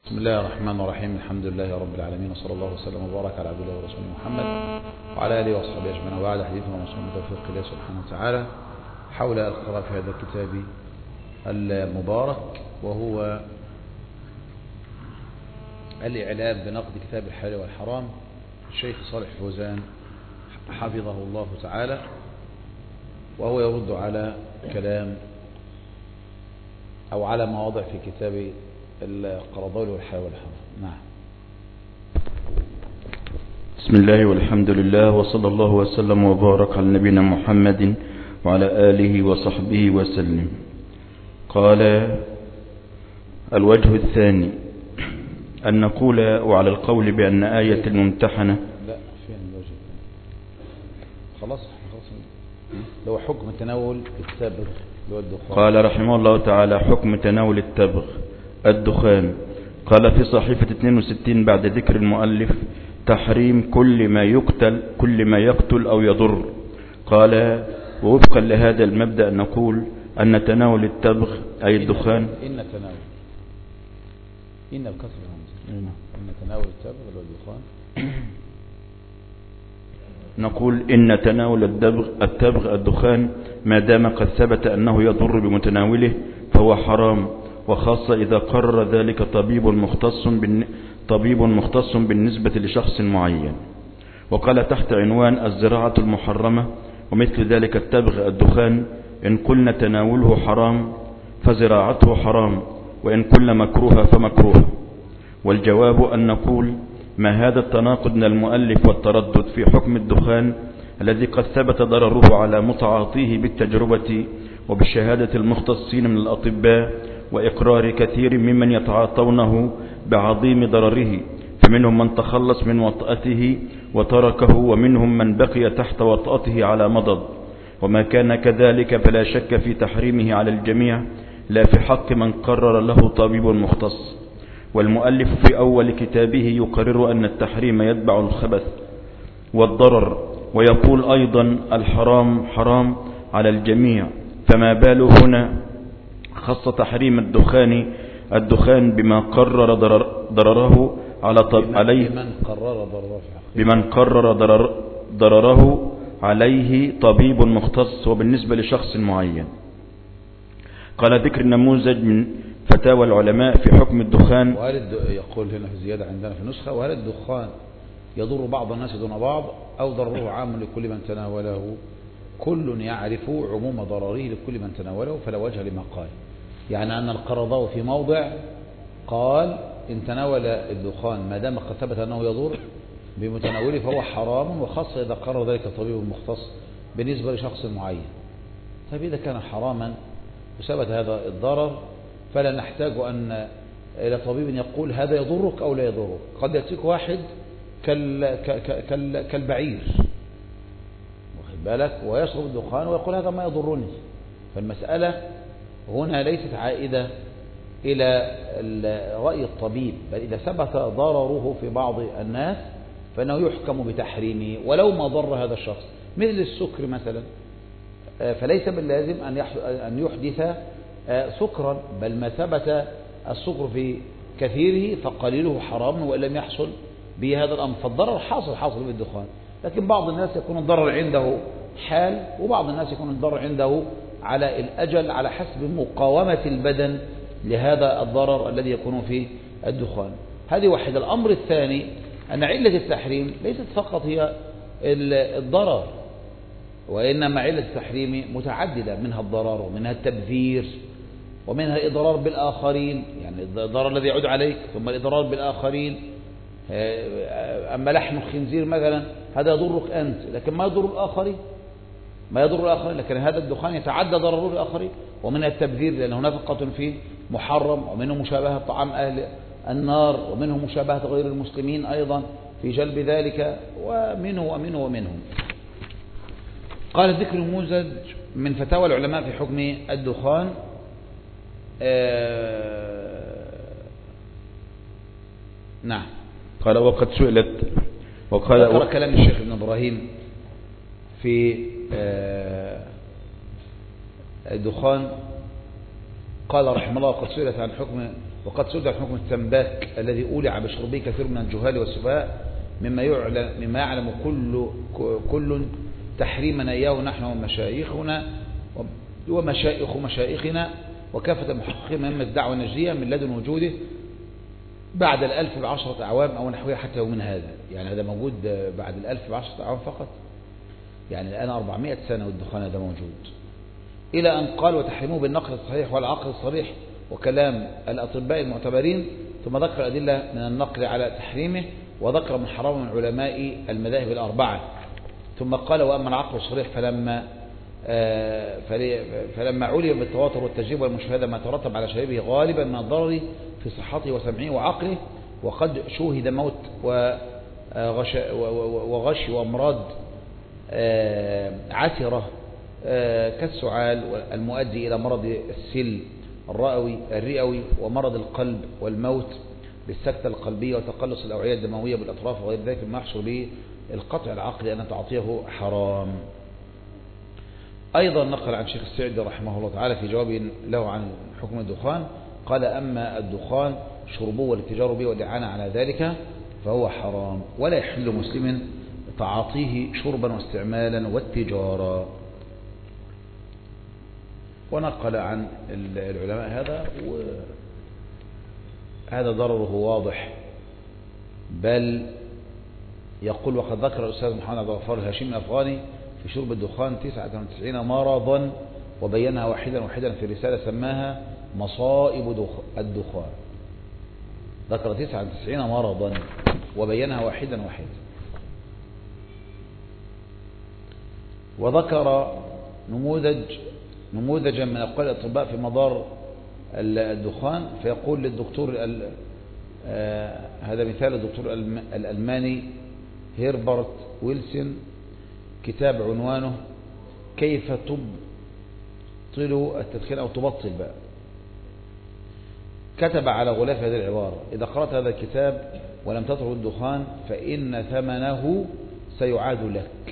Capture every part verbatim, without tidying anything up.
بسم الله الرحمن الرحيم. الحمد لله رب العالمين، وصلى الله وسلم وبارك على عبد الله ورسوله محمد وعلى اله وصحبه اجمعين. وبعد، حديثنا وموصول بتوفيق الله سبحانه وتعالى حول القراءة في هذا الكتاب المبارك، وهو الإعلام بنقد كتاب الحلال والحرام الشيخ صالح فوزان حفظه الله تعالى، وهو يرد على كلام أو على مواضع في كتاب القرضاوي والحلال والحرام. نعم. بسم الله والحمد لله، وصلى الله وسلم وبارك على نبينا محمد وعلى آله وصحبه وسلم. قال: الوجه الثاني أن نقول وعلى القول بأن آية الممتحنة. لا، فين الوجه الثاني؟ خلاص خلاص، لو حكم تناول التبغ والدخان. قال رحمه الله تعالى: حكم تناول التبغ الدخان. قال في صحيفة اثنين وستين بعد ذكر المؤلف: تحريم كل ما يقتل كل ما يقتل أو يضر. قال: ووفقا لهذا المبدأ نقول أن تناول التبغ أي الدخان إن تناول إن بكسر الهمزة إن تناول التبغ والدخان نقول إن تناول التبغ التبغ الدخان ما دام قد ثبت أنه يضر بمتناوله فهو حرام، وخاصة إذا قرر ذلك طبيب مختص طبيب مختص بالنسبة لشخص معين. وقال تحت عنوان الزراعة المحرمة: ومثل ذلك التبغ الدخان إن قلنا تناوله حرام فزراعته حرام، وإن قلنا مكروه فمكروه. والجواب أن نقول: ما هذا التناقض من المؤلف والتردد في حكم الدخان الذي قد ثبت ضرره على متعاطيه بالتجربة وبشهادة المختصين من الأطباء وإقرار كثير ممن يتعاطونه بعظيم ضرره، فمنهم من تخلص من وطأته وتركه، ومنهم من بقي تحت وطأته على مضض. وما كان كذلك فلا شك في تحريمه على الجميع، لا في حق من قرر له طبيب مختص. والمؤلف في أول كتابه يقرر أن التحريم يتبع الخبث والضرر، ويقول أيضا: الحرام حرام على الجميع. فما باله هنا خص تحريم الدخان الدخان بما قرر ضرر ضرره على طب عليه بمن قرر ضرره بمن قرر ضرر ضرره عليه طبيب مختص وبالنسبة لشخص معين. قال: ذكر النموذج من فتاوى العلماء في حكم الدخان. وهل يقول هنا في زيادة عندنا في النسخة: وهل الدخان يضر بعض الناس دون بعض أو ضرره عام لكل من تناوله؟ كل يعرف عموم ضرره لكل من تناوله فلا وجه لما قال. يعني أن القرضاوي في موضع قال: إن تناول الدخان ما دام قد ثبت أنه يضر بمتناوله فهو حرام، وخاصة إذا قرر ذلك طبيب مختص بالنسبة لشخص معين. طيب إذا كان حراما وثبت هذا الضرر فلا نحتاج أن إلى طبيب يقول هذا يضرك أو لا يضرك. قد يأتيك واحد كال كال كالبعير، واخد بالك، ويشرب الدخان ويقول هذا ما يضرني. فالمسألة هنا ليست عائدة إلى رأي الطبيب، بل إذا ثبت ضرره في بعض الناس فإنه يحكم بتحريمه ولو ما ضر هذا الشخص. مثل السكر مثلا، فليس باللازم أن يحدث سكرا، بل ما ثبت السكر في كثيره فقليله حرام وإن لم يحصل به هذا الأمر. فالضرر حاصل حاصل بالدخان، لكن بعض الناس يكون الضرر عنده حال، وبعض الناس يكون الضرر عنده على الأجل على حسب مقاومة البدن لهذا الضرر الذي يكون في الدخان. هذه واحد. الأمر الثاني أن علة التحريم ليست فقط هي الضرر، وإنما علة التحريم متعددة، منها الضرر ومنها التبذير ومنها الإضرار بالآخرين، يعني الضرر الذي يعود عليك ثم الإضرار بالآخرين. أما لحم الخنزير مثلا هذا يضرك أنت لكن ما يضر الآخرين ما يضر الآخرين لكن هذا الدخان يتعدى ضرره الآخرين. ومنها التبذير لأنه نفقة فيه محرم، ومنه مشابهة طعام أهل النار، ومنه مشابهة غير المسلمين أيضا في جلب ذلك، ومنه ومنه ومنه. قال: ذكر نموذج من فتاوى العلماء في حكم الدخان. آه نعم. قال: وقد سئلت وقال ذكر كلام الشيخ ابن إبراهيم في آه الدخان. قال رحمه الله: قد سئلت عن حكم وقد سئل عن حكم التنباك الذي أولع بشربه كثير من الجهال والسفهاء مما يعلم, مما يعلم كل, كل تحريمنا إياه نحن ومشايخنا ومشايخ مشايخنا وكافة المحققين من الدعوة النجدية من لدن وجوده بعد الألف بعشرة أعوام أو نحوها حتى يومنا هذا. يعني هذا موجود بعد الألف بعشرة أعوام فقط، يعني الآن أربعمائة سنة والدخان هذا موجود، إلى أن قال وتحرموه بالنقل الصحيح والعقل الصريح وكلام الأطباء المعتبرين، ثم ذكر أدلة من النقل على تحريمه وذكر من حرام من علماء المذاهب الأربعة، ثم قال وأما العقل الصريح فلما آه فلما علم بالتواتر والتجربة والمشاهدة ما ترتب على شريبه غالبا من الضرر في صحته وسمعه وعقله، وقد شوهد موت وغش, وغش وأمراض عسرة كالسعال المؤدي إلى مرض السل الرئوي الرئوي ومرض القلب والموت بالسكتة القلبية وتقلص الأوعية الدموية بالأطراف وغير ذلك مما يحصل به القطع العقلي أن تعطيه حرام. أيضا نقل عن شيخ السعدي رحمه الله تعالى في جواب له عن حكم الدخان قال أما الدخان شربه والاتجار به والإعانة على ذلك فهو حرام ولا يحل مسلم تعاطيه شربا واستعمالا والتجارة. ونقل عن العلماء هذا وهذا ضرره واضح، بل يقول وقد ذكر الأستاذ محمد عبد الغفار الهاشمي الأفغاني في شرب الدخان تسعة وتسعين مرضا وبينها واحدا واحدا في رسالة سماها مصائب الدخان، ذكر تسعة وتسعين مرضا وبينها واحدا واحدا. وذكر نموذج نموذجا من أقوال الأطباء في مضار الدخان، فيقول للدكتور آه هذا مثال الدكتور الألماني هيربرت ويلسون كتاب عنوانه كيف تبطل التدخين أو تبطل بقى، كتب على غلاف هذه العبارة: إذا قرأت هذا الكتاب ولم تترك الدخان فإن ثمنه سيعاد لك.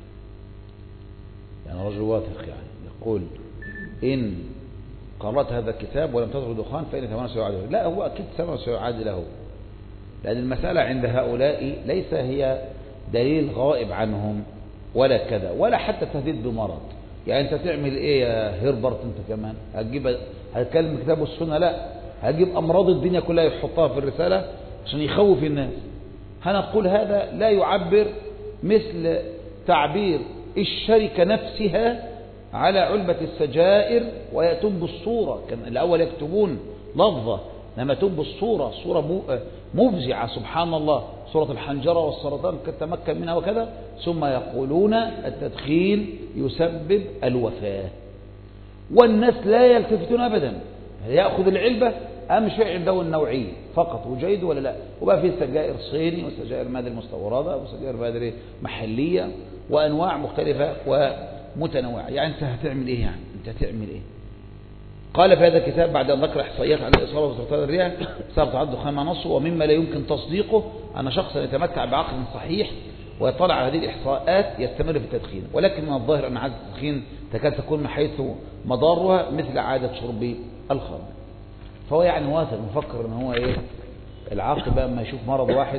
يعني رجل واثق يعني يقول إن قرأت هذا الكتاب ولم تترك الدخان فإن ثمنه سيعاد لك. لا، هو أكيد ثمنه سيعاد له، لأن المسألة عند هؤلاء ليس هي دليل غائب عنهم ولا كذا ولا حتى تهديد بمرض. يعني أنت تعمل إيه يا هيربرت أنت كمان؟ هتجيب هتكلم كتاب السنة؟ لا، هجيب أمراض الدنيا كلها يحطها في الرسالة عشان يخوف الناس. هنقول هذا لا يعبر مثل تعبير الشركة نفسها على علبة السجائر ويأتون بالصورة. كان الأول يكتبون لفظة، لما يأتون بالصورة صورة مفزعة سبحان الله، صورة الحنجرة والسرطان قد تمكن منها وكذا، ثم يقولون التدخين يسبب الوفاة، والناس لا يلتفتون أبدا. يأخذ العلبة أهم شيء عنده النوعية فقط، وجيد ولا لا، وبقى فيه سجائر صيني وسجائر مادة مستوردة وسجائر مادة محلية وأنواع مختلفة ومتنوعة. يعني أنت هتعمل إيه؟ يعني أنت هتعمل إيه؟ قال في هذا الكتاب بعد أن ذكر إحصائيات عن الإصابة بسرطان الرئة بسبب تعاطي الدخان مع نصه، ومما لا يمكن تصديقه أن شخصا يتمتع بعقل صحيح ويطلع على هذه الإحصاءات يستمر في التدخين، ولكن من الظاهر أن عادة التدخين تكاد تكون من حيث مضارها مثل عادة شرب الخمر. فهو يعني واثق مفكر أن هو إيه العاقل بقى أما يشوف مرض واحد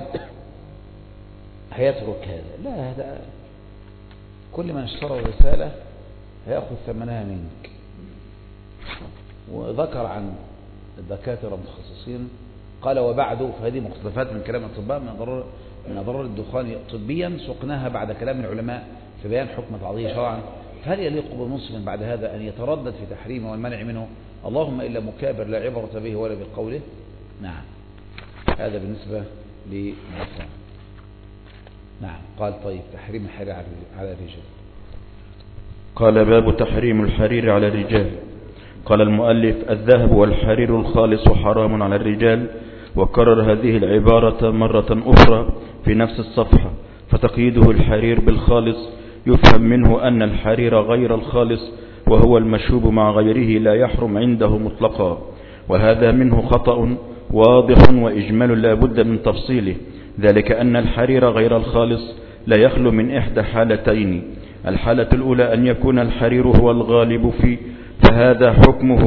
هيترك هذا. لا، هذا كل من اشترى الرسالة هيأخذ ثمنها منك. وذكر عن الدكاترة المتخصصين قال وبعده، فهذه مقتطفات من كلام الأطباء من أضرار من أضرار الدخان طبيا سقناها بعد كلام العلماء في بيان حكم تعظيه شرعا، فهل يليق بمسلم بعد هذا أن يتردد في تحريمه والمنع منه؟ اللهم إلا مكابر لا عبرة به ولا بقوله. نعم، هذا بالنسبة للدخان. نعم. قال طيب تحريم الحرير على الرجال. قال باب تحريم الحرير على الرجال. قال المؤلف: الذهب والحرير الخالص حرام على الرجال، وكرر هذه العبارة مرة أخرى في نفس الصفحة، فتقييده الحرير بالخالص يفهم منه أن الحرير غير الخالص وهو المشوب مع غيره لا يحرم عنده مطلقا، وهذا منه خطأ واضح وإجمال لا بد من تفصيله، ذلك أن الحرير غير الخالص لا يخلو من إحدى حالتين: الحالة الأولى أن يكون الحرير هو الغالب فيه، فهذا حكمه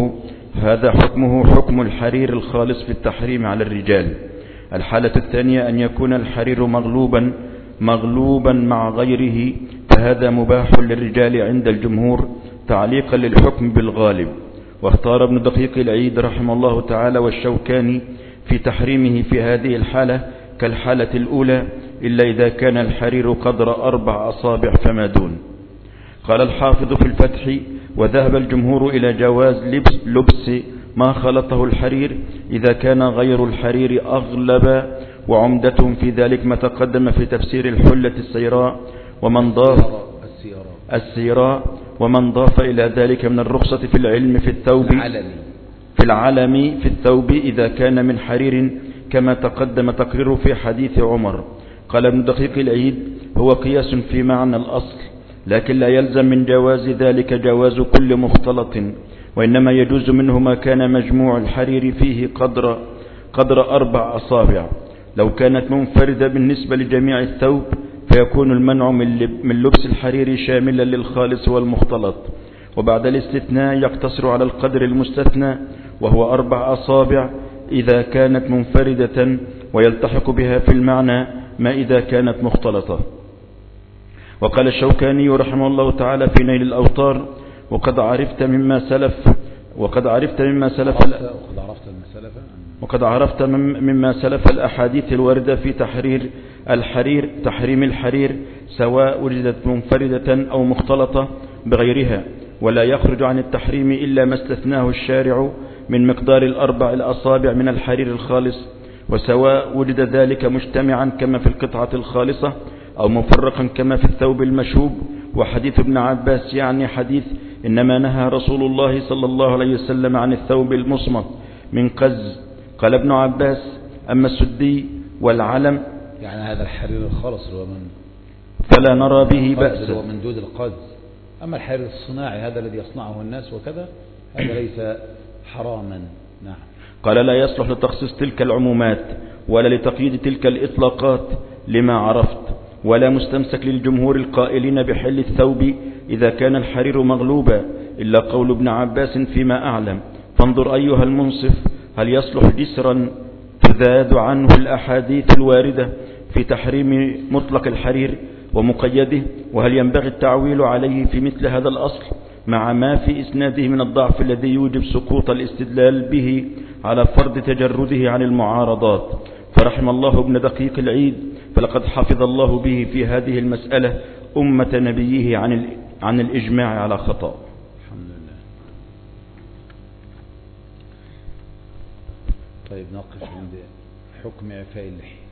هذا حكمه حكم الحرير الخالص في التحريم على الرجال. الحالة الثانية أن يكون الحرير مغلوبا مغلوبا مع غيره، فهذا مباح للرجال عند الجمهور تعليقا للحكم بالغالب. واختار ابن دقيق العيد رحمه الله تعالى والشوكاني في تحريمه في هذه الحالة كالحالة الأولى إلا إذا كان الحرير قدر أربع أصابع فما دون. قال الحافظ في الفتح: وذهب الجمهور إلى جواز لبس, لبس ما خلطه الحرير إذا كان غير الحرير أغلب، وعمدتهم في ذلك ما تقدم في تفسير الحلة السيراء ومن ضاف السيراء ومن ضاف إلى ذلك من الرخصة في العلم في الثوب في العلم في الثوب إذا كان من حرير كما تقدم تقريره في حديث عمر. قال ابن دقيق العيد: هو قياس في معنى الأصل، لكن لا يلزم من جواز ذلك جواز كل مختلط، وإنما يجوز منه ما كان مجموع الحرير فيه قدر قدر أربع أصابع. لو كانت منفردة بالنسبة لجميع الثوب فيكون المنع من لبس الحرير شاملا للخالص والمختلط، وبعد الاستثناء يقتصر على القدر المستثنى وهو أربع أصابع إذا كانت منفردة، ويلتحق بها في المعنى ما إذا كانت مختلطة. وقال الشوكاني رحمه الله تعالى في نيل الأوطار: وقد عرفت مما سلف وقد عرفت مما سلف وقد عرفت مما سلف الأحاديث الواردة في تحرير الحرير تحريم الحرير سواء وجدت منفردة أو مختلطة بغيرها، ولا يخرج عن التحريم إلا ما استثناه الشارع من مقدار الأربع الأصابع من الحرير الخالص، وسواء وجد ذلك مجتمعا كما في القطعة الخالصة أو مفرقا كما في الثوب المشوب. وحديث ابن عباس يعني حديث إنما نهى رسول الله صلى الله عليه وسلم عن الثوب المصمت من قز. قال ابن عباس: أما السدي والعلم يعني هذا الحرير الخالص هو من فلا نرى به بأس، هو من دود القز. أما الحرير الصناعي هذا الذي يصنعه الناس وكذا هذا ليس حراما. نعم. قال: لا يصلح لتخصيص تلك العمومات ولا لتقييد تلك الإطلاقات لما عرفت، ولا مستمسك للجمهور القائلين بحل الثوب إذا كان الحرير مغلوبا إلا قول ابن عباس فيما أعلم. فانظر أيها المنصف هل يصلح جسرا تذاد عنه الأحاديث الواردة في تحريم مطلق الحرير ومقيده، وهل ينبغي التعويل عليه في مثل هذا الأصل مع ما في إسناده من الضعف الذي يوجب سقوط الاستدلال به على فرض تجرده عن المعارضات. فرحم الله ابن دقيق العيد، فلقد حفظ الله به في هذه المسألة أمة نبيه عن عن الإجماع على خطأ. الحمد لله. طيب نقف عند حكم إعفاء اللحية.